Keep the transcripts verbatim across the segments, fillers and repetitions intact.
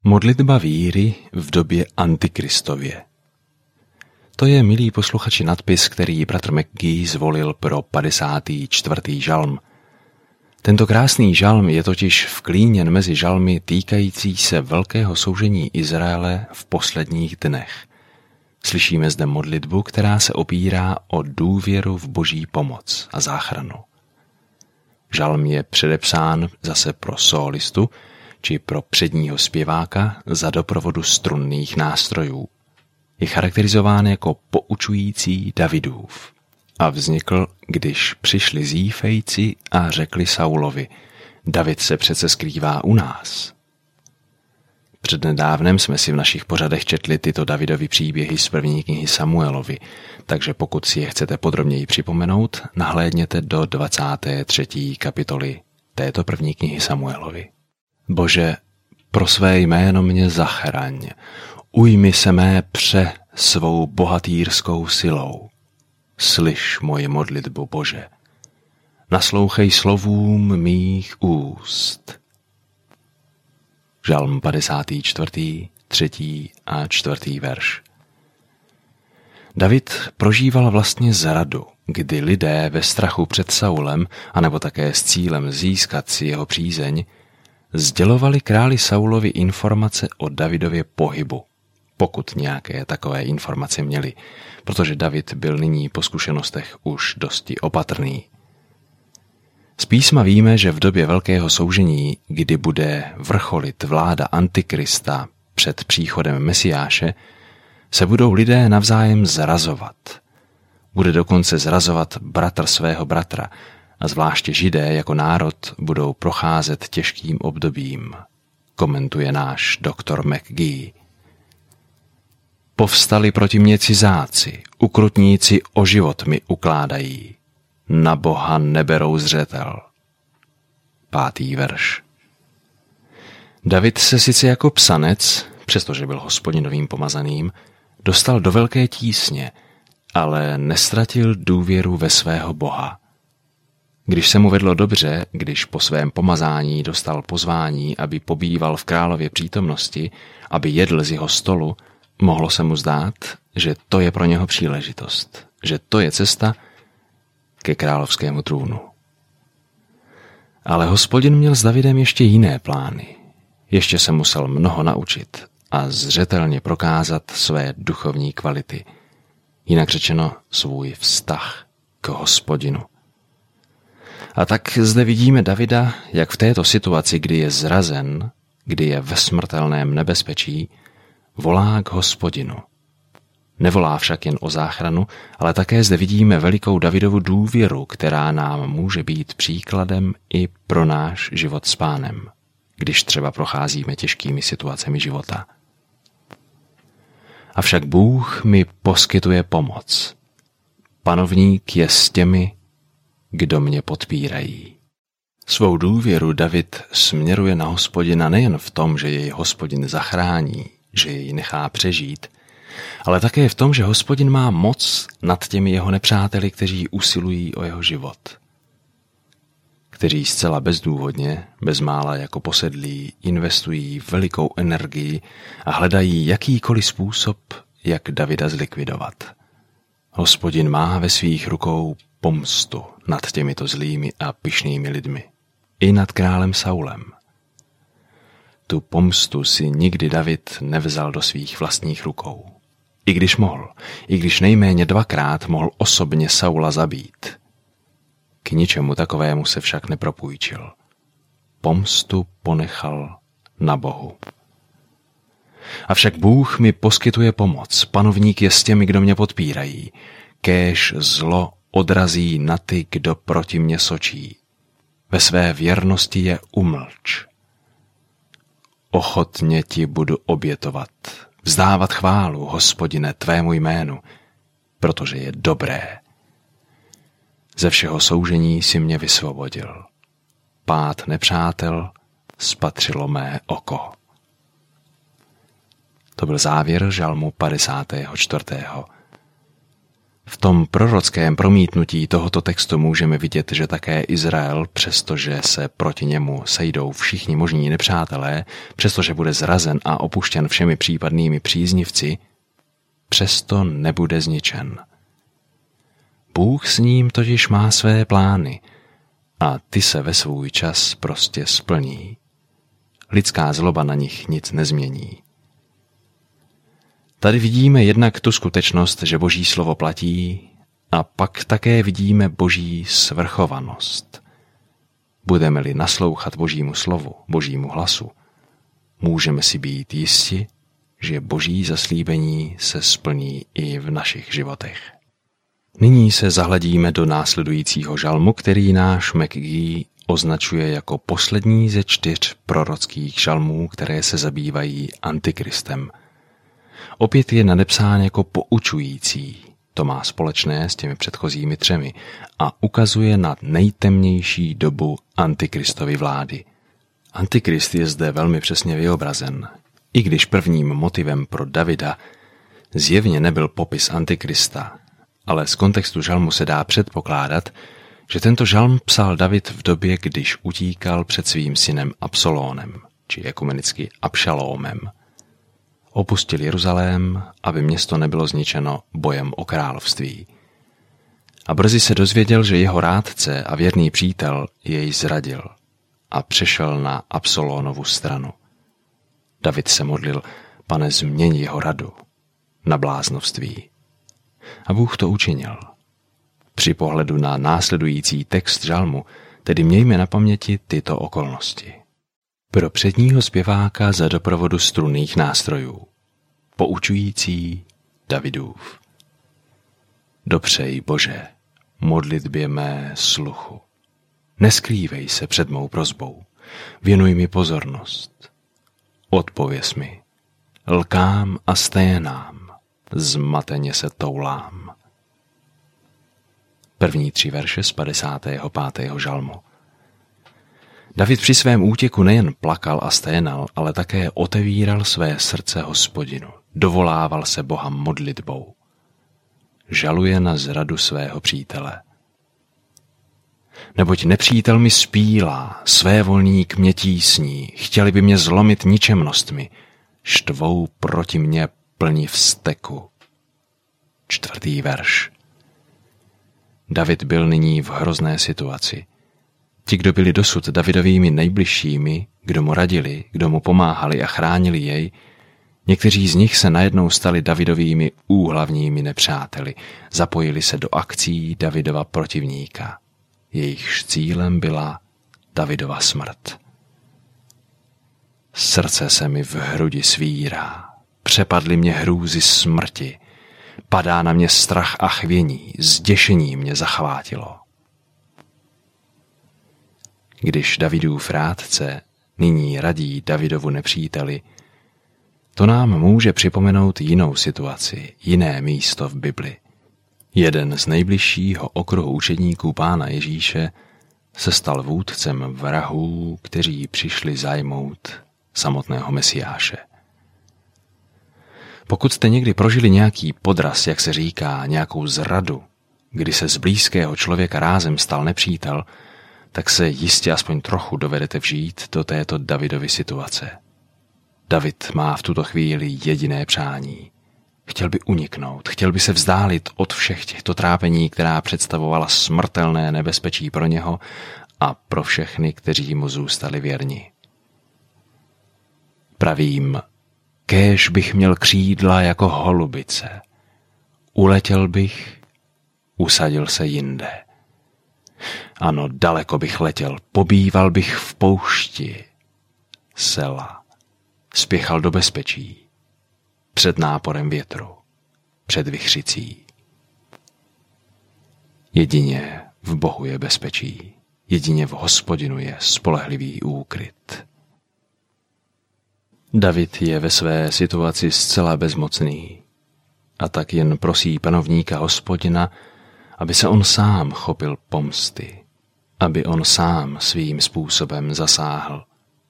Modlitba víry v době Antikristově. To je, milí posluchači, nadpis, který bratr McGee zvolil pro padesátý čtvrtý žalm. Tento krásný žalm je totiž vklíněn mezi žalmy týkající se velkého soužení Izraele v posledních dnech. Slyšíme zde modlitbu, která se opírá o důvěru v Boží pomoc a záchranu. Žalm je předepsán zase pro sólistu, či pro předního zpěváka za doprovodu strunných nástrojů. Je charakterizován jako poučující Davidův a vznikl, když přišli Zífejci a řekli Saulovi: David se přece skrývá u nás. Přednedávnem jsme si v našich pořadech četli tyto Davidovy příběhy z první knihy Samuelovi, takže pokud si je chcete podrobněji připomenout, nahlédněte do dvacáté třetí kapitoly této první knihy Samuelovi. Bože, pro své jméno mě zachraň, ujmi se mé pře svou bohatýrskou silou. Slyš moje modlitbu, Bože, naslouchej slovům mých úst. Žalm padesátý čtvrtý, třetí a čtvrtý verš. David prožíval vlastně zradu, kdy lidé ve strachu před Saulem, anebo také s cílem získat si jeho přízeň, sdělovali králi Saulovi informace o Davidově pohybu, pokud nějaké takové informace měli, protože David byl nyní po zkušenostech už dosti opatrný. Z písma víme, že v době velkého soužení, kdy bude vrcholit vláda Antikrista před příchodem Mesiáše, se budou lidé navzájem zrazovat. Bude dokonce zrazovat bratr svého bratra, a zvláště Židé jako národ budou procházet těžkým obdobím, komentuje náš doktor McGee. Povstali proti mě cizáci, ukrutníci o život mi ukládají, na Boha neberou zřetel. Pátý verš. David se sice jako psanec, přestože byl Hospodinovým pomazaným, dostal do velké tísně, ale nestratil důvěru ve svého Boha. Když se mu vedlo dobře, když po svém pomazání dostal pozvání, aby pobýval v králově přítomnosti, aby jedl z jeho stolu, mohlo se mu zdát, že to je pro něho příležitost, že to je cesta ke královskému trůnu. Ale Hospodin měl s Davidem ještě jiné plány. Ještě se musel mnoho naučit a zřetelně prokázat své duchovní kvality, jinak řečeno svůj vztah k Hospodinu. A tak zde vidíme Davida, jak v této situaci, kdy je zrazen, kdy je ve smrtelném nebezpečí, volá k Hospodinu. Nevolá však jen o záchranu, ale také zde vidíme velikou Davidovu důvěru, která nám může být příkladem i pro náš život s Pánem, když třeba procházíme těžkými situacemi života. Avšak Bůh mi poskytuje pomoc. Panovník je s těmi, kdo mě podpírají. Svou důvěru David směruje na Hospodina nejen v tom, že jej Hospodin zachrání, že jej nechá přežít, ale také v tom, že Hospodin má moc nad těmi jeho nepřáteli, kteří usilují o jeho život. Kteří zcela bezdůvodně, bezmála jako posedlí, investují velikou energii a hledají jakýkoliv způsob, jak Davida zlikvidovat. Hospodin má ve svých rukou pomstu nad těmito zlými a pyšnými lidmi. I nad králem Saulem. Tu pomstu si nikdy David nevzal do svých vlastních rukou. I když mohl, i když nejméně dvakrát mohl osobně Saula zabít. K ničemu takovému se však nepropůjčil. Pomstu ponechal na Bohu. Avšak Bůh mi poskytuje pomoc, panovník je s těmi, kdo mě podpírají. Kéž zlo odrazí na ty, kdo proti mě sočí. Ve své věrnosti je umlč. Ochotně ti budu obětovat, vzdávat chválu, Hospodine, tvému jménu, protože je dobré. Ze všeho soužení si mě vysvobodil. Pád nepřátel spatřilo mé oko. To byl závěr žalmu padesátého čtvrtého V tom prorockém promítnutí tohoto textu můžeme vidět, že také Izrael, přestože se proti němu sejdou všichni možní nepřátelé, přestože bude zrazen a opuštěn všemi případnými příznivci, přesto nebude zničen. Bůh s ním totiž má své plány a ty se ve svůj čas prostě splní. Lidská zloba na nich nic nezmění. Tady vidíme jednak tu skutečnost, že Boží slovo platí, a pak také vidíme Boží svrchovanost. Budeme-li naslouchat Božímu slovu, Božímu hlasu, můžeme si být jisti, že Boží zaslíbení se splní i v našich životech. Nyní se zahledíme do následujícího žalmu, který náš McGee označuje jako poslední ze čtyř prorockých žalmů, které se zabývají Antikristem. Opět je nadepsán jako poučující, to má společné s těmi předchozími třemi, a ukazuje na nejtemnější dobu Antikristovy vlády. Antikrist je zde velmi přesně vyobrazen. I když prvním motivem pro Davida zjevně nebyl popis Antikrista, ale z kontextu žalmu se dá předpokládat, že tento žalm psal David v době, když utíkal před svým synem Absalónem, či ekumenicky Abšalómem. Opustil Jeruzalém, aby město nebylo zničeno bojem o království. A brzy se dozvěděl, že jeho rádce a věrný přítel jej zradil a přešel na Absalónovu stranu. David se modlil: Pane, změň jeho radu na bláznovství. A Bůh to učinil. Při pohledu na následující text žalmu tedy mějme na paměti tyto okolnosti. Pro předního zpěváka za doprovodu strunných nástrojů. Poučující Davidův. Dopřej, Bože, modlitbě mé sluchu. Neskrývej se před mou prosbou. Věnuj mi pozornost. Odpověz mi. Lkám a sténám. Zmateně se toulám. První tři verše z padesátého pátého žalmu. David při svém útěku nejen plakal a sténal, ale také otevíral své srdce Hospodinu. Dovolával se Boha modlitbou. Žaluje na zradu svého přítele. Neboť nepřítel mi spílá, svévolník mě tísní, chtěli by mě zlomit ničemnostmi, štvou proti mně plní vzteku. Čtvrtý verš. David byl nyní v hrozné situaci. Ti, kdo byli dosud Davidovými nejbližšími, kdo mu radili, kdo mu pomáhali a chránili jej, někteří z nich se najednou stali Davidovými úhlavními nepřáteli, zapojili se do akcí Davidova protivníka. Jejichž cílem byla Davidova smrt. Srdce se mi v hrudi svírá, přepadly mě hrůzy smrti, padá na mě strach a chvění, zděšení mě zachvátilo. Když Davidův rádce nyní radí Davidovu nepříteli, to nám může připomenout jinou situaci, jiné místo v Bibli. Jeden z nejbližšího okruhu učedníků Pána Ježíše se stal vůdcem vrahů, kteří přišli zajmout samotného Mesiáše. Pokud jste někdy prožili nějaký podraz, jak se říká, nějakou zradu, kdy se z blízkého člověka rázem stal nepřítel, tak se jistě aspoň trochu dovedete vžít do této Davidovy situace. David má v tuto chvíli jediné přání. Chtěl by uniknout, chtěl by se vzdálit od všech těchto trápení, která představovala smrtelné nebezpečí pro něho a pro všechny, kteří mu zůstali věrni. Pravím, kéž bych měl křídla jako holubice. Uletěl bych, usadil se jinde. Ano, daleko bych letěl, pobýval bych v poušti. Sela. Spěchal do bezpečí. Před náporem větru. Před vichřicí. Jedině v Bohu je bezpečí. Jedině v Hospodinu je spolehlivý úkryt. David je ve své situaci zcela bezmocný a tak jen prosí panovníka Hospodina, aby se on sám chopil pomsty, aby on sám svým způsobem zasáhl.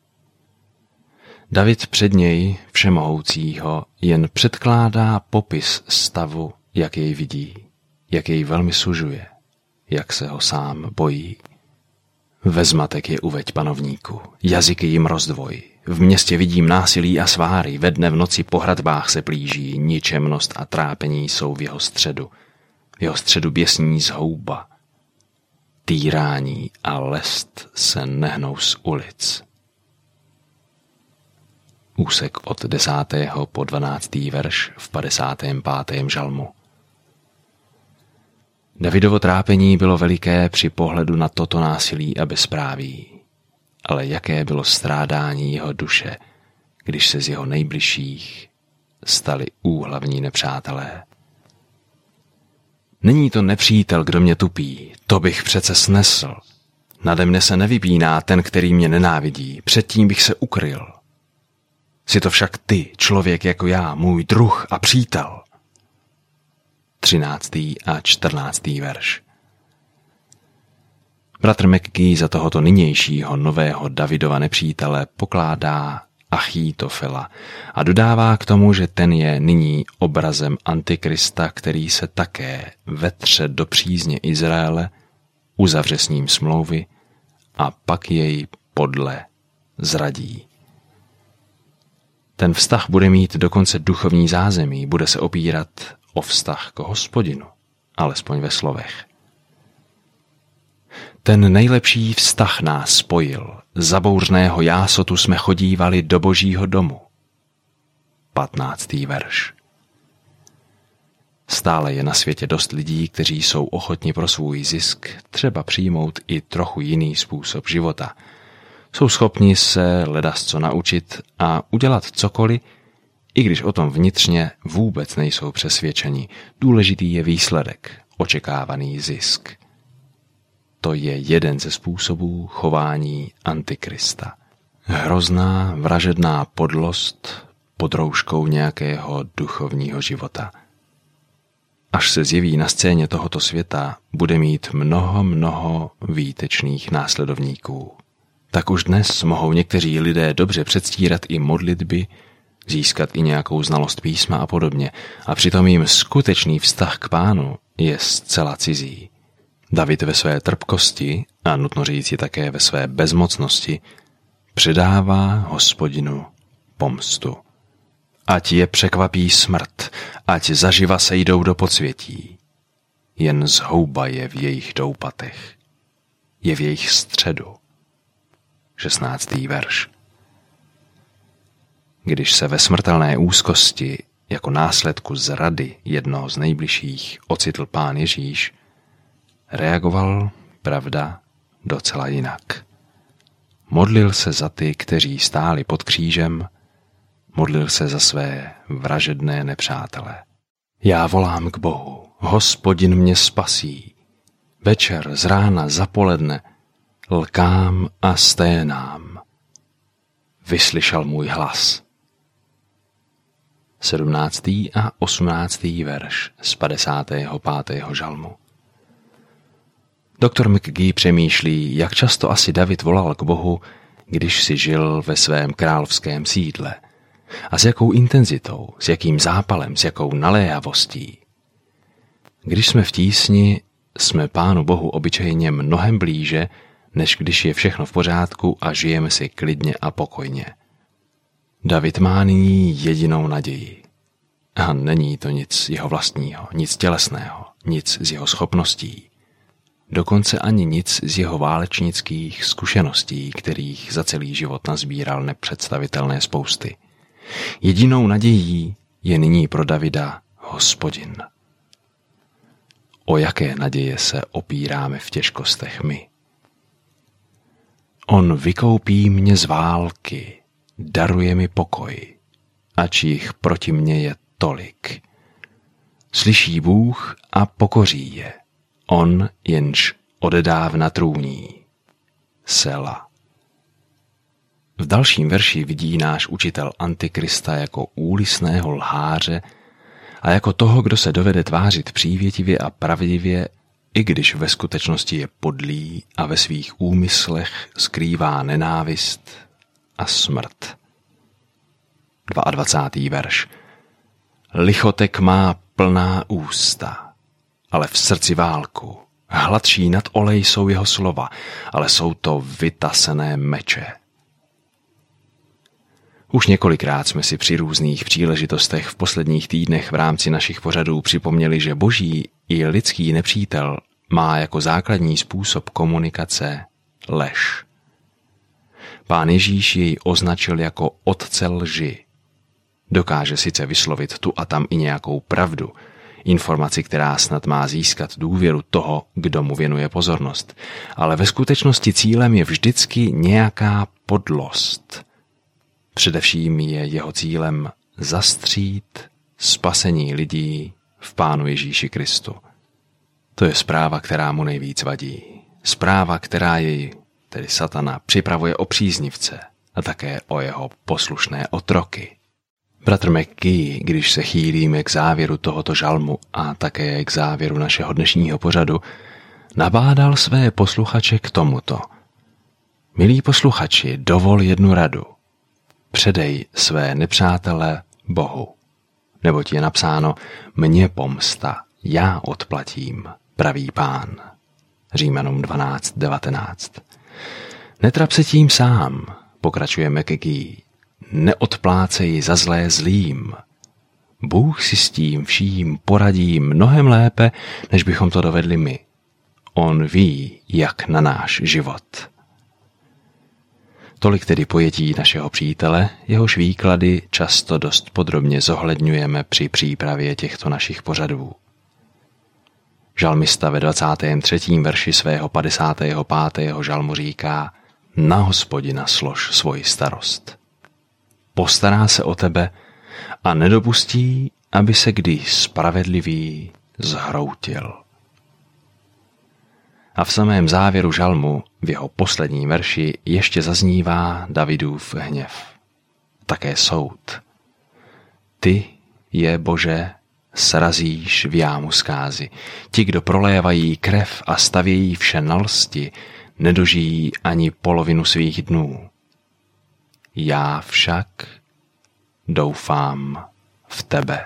David před něj, všemohoucího, jen předkládá popis stavu, jak jej vidí, jak jej velmi sužuje, jak se ho sám bojí. Ve zmatek je uveď, panovníku, jazyky jim rozdvoj. V městě vidím násilí a sváry, ve dne v noci po hradbách se plíží, ničemnost a trápení jsou v jeho středu. V jeho středu běsní zhouba. Týrání a lest se nehnou z ulic. Úsek od desátého po dvanáctý verš v padesátém pátém žalmu. Davidovo trápení bylo veliké při pohledu na toto násilí a bezpráví, ale jaké bylo strádání jeho duše, když se z jeho nejbližších stali úhlavní nepřátelé. Není to nepřítel, kdo mě tupí, to bych přece snesl. Nade mne se nevypíná ten, který mě nenávidí, předtím bych se ukryl. Jsi to však ty, člověk jako já, můj druh a přítel. třináctý a čtrnáctý verš. Bratr McGee za tohoto nynějšího nového Davidova nepřítele pokládá Achítofela a dodává k tomu, že ten je nyní obrazem Antikrista, který se také vetře do přízně Izraele, uzavře s ním smlouvy a pak jej podle zradí. Ten vztah bude mít dokonce duchovní zázemí, bude se opírat o vztah k Hospodinu, alespoň ve slovech. Ten nejlepší vztah nás spojil, za bouřného jásotu jsme chodívali do Božího domu. patnáctý verš. Stále je na světě dost lidí, kteří jsou ochotni pro svůj zisk třeba přijmout i trochu jiný způsob života. Jsou schopni se ledasco naučit a udělat cokoliv, i když o tom vnitřně vůbec nejsou přesvědčeni. Důležitý je výsledek, očekávaný zisk. To je jeden ze způsobů chování Antikrista. Hrozná, vražedná podlost pod rouškou nějakého duchovního života. Až se zjeví na scéně tohoto světa, bude mít mnoho, mnoho výtečných následovníků. Tak už dnes mohou někteří lidé dobře předstírat i modlitby, získat i nějakou znalost písma a podobně, a přitom jim skutečný vztah k Pánu je zcela cizí. David ve své trpkosti, a nutno říci také ve své bezmocnosti, předává Hospodinu pomstu. Ať je překvapí smrt, ať zaživa sejdou do podsvětí. Jen zhouba je v jejich doupatech, je v jejich středu. šestnáctý verš. Když se ve smrtelné úzkosti jako následku zrady jednoho z nejbližších ocitl Pán Ježíš, reagoval, pravda, docela jinak. Modlil se za ty, kteří stáli pod křížem, modlil se za své vražedné nepřátele. Já volám k Bohu, Hospodin mě spasí. Večer, z rána, zapoledne, lkám a sténám. Vyslyšel můj hlas. sedmnáctý a osmnáctý verš z padesátého pátého žalmu. Doktor McGee přemýšlí, jak často asi David volal k Bohu, když si žil ve svém královském sídle. A s jakou intenzitou, s jakým zápalem, s jakou naléhavostí. Když jsme v tísni, jsme Pánu Bohu obyčejně mnohem blíže, než když je všechno v pořádku a žijeme si klidně a pokojně. David má nyní jedinou naději. A není to nic jeho vlastního, nic tělesného, nic z jeho schopností. Dokonce ani nic z jeho válečnických zkušeností, kterých za celý život nazbíral nepředstavitelné spousty. Jedinou nadějí je nyní pro Davida Hospodin. O jaké naděje se opíráme v těžkostech my? On vykoupí mě z války, daruje mi pokoj, ač jich proti mně je tolik. Slyší Bůh a pokoří je, on jenž odedávna trůní. Sela. V dalším verši vidí náš učitel Antikrista jako úlisného lháře a jako toho, kdo se dovede tvářit přívětivě a pravdivě, i když ve skutečnosti je podlý a ve svých úmyslech skrývá nenávist a smrt. dvacátý druhý verš. Lichotek má plná ústa ale v srdci válku. Hladší nad olej jsou jeho slova, ale jsou to vytasené meče. Už několikrát jsme si při různých příležitostech v posledních týdnech v rámci našich pořadů připomněli, že boží i lidský nepřítel má jako základní způsob komunikace lež. Pán Ježíš jej označil jako otce lži. Dokáže sice vyslovit tu a tam i nějakou pravdu, informaci, která snad má získat důvěru toho, kdo mu věnuje pozornost, ale ve skutečnosti cílem je vždycky nějaká podlost. Především je jeho cílem zastřít spasení lidí v Pánu Ježíši Kristu. To je zpráva, která mu nejvíc vadí. Zpráva, která jej, tedy satana, připravuje o příznivce a také o jeho poslušné otroky. Bratr McGee, když se chýlíme k závěru tohoto žalmu a také k závěru našeho dnešního pořadu, nabádal své posluchače k tomuto. Milí posluchači, dovol jednu radu. Předej své nepřátele Bohu. Neboť je napsáno, mně pomsta, já odplatím, pravý Pán. Římanům dvanáct devatenáct. Netrap se tím sám, pokračuje McGee. Neodplácej za zlé zlým. Bůh si s tím vším poradí mnohem lépe, než bychom to dovedli my. On ví, jak na náš život. Tolik tedy pojetí našeho přítele, jehož výklady často dost podrobně zohledňujeme při přípravě těchto našich pořadů. Žalmista ve dvacátém třetím verši svého padesátého pátého žalmu říká: Na Hospodina slož svoji starost. Postará se o tebe a nedopustí, aby se kdy spravedlivý zhroutil. A v samém závěru žalmu, v jeho posledním verši, ještě zaznívá Davidův hněv. Také soud. Ty, je Bože, srazíš v jámu zkázy. Ti, kdo prolévají krev a stavějí vše na lsti, nedožijí ani polovinu svých dnů. Já však doufám v tebe.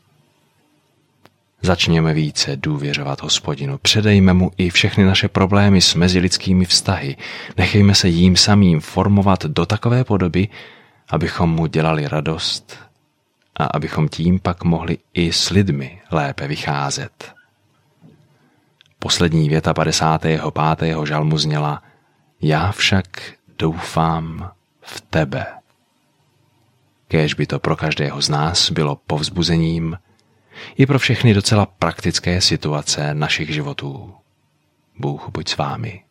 Začněme více důvěřovat Hospodinu. Předejme mu i všechny naše problémy s mezilidskými vztahy. Nechejme se jím samým formovat do takové podoby, abychom mu dělali radost a abychom tím pak mohli i s lidmi lépe vycházet. Poslední věta padesátého pátého žalmu zněla: Já však doufám v tebe. Kéž by to pro každého z nás bylo povzbuzením i pro všechny docela praktické situace našich životů. Bůh buď s vámi.